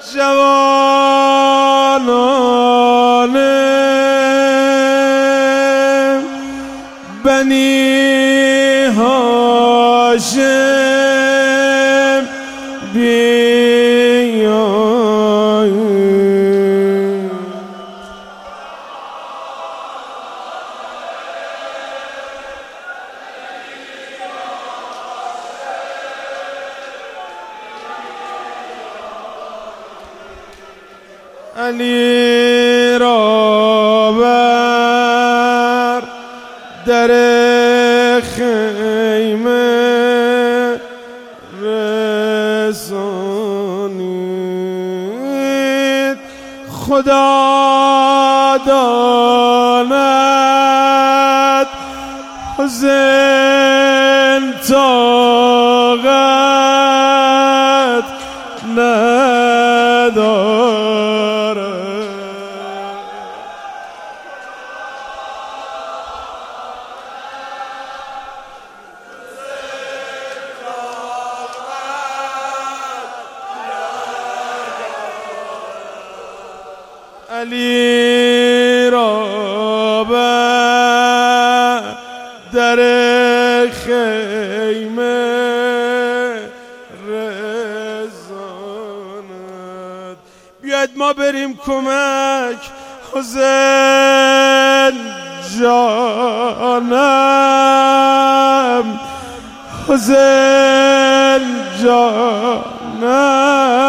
جوانان بنی هاشم بیایید. علی را بر در خیمه رسانید، خدا داند حسین طاقت ندارد. علی را بر در خیمه رساند. بیاید ما بریم کمک حسین جانم، حسین جانم.